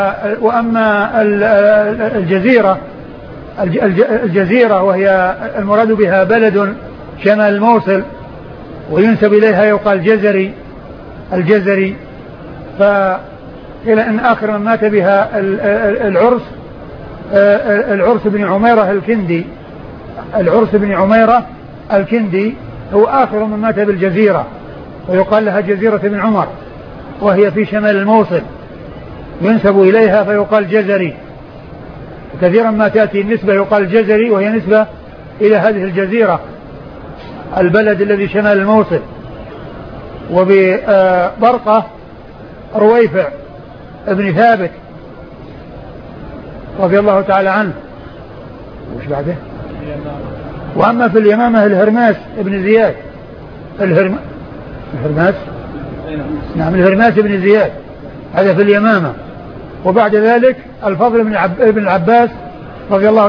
وأما الجزيرة وهي المراد بها بلد شمال الموصل وينسب إليها يقال الجزري. فإلى أن آخر من مات بها العرس بن عميرة الكندي هو آخر من مات بالجزيرة، ويقال لها جزيرة بن عمر، وهي في شمال الموصل ينسب إليها فيقال جزري. كثيرا ما تأتي النسبة يقال جزري وهي نسبة إلى هذه الجزيرة البلد الذي شمال الموصل. وببرقة رويفع ابن ثابت رضي الله تعالى عنه. وش بعده؟ وأما في اليمامة الهرماس ابن زياد الهرماس ابن زياد، هذا في اليمامة. وبعد ذلك الفضل بن العباس رضي الله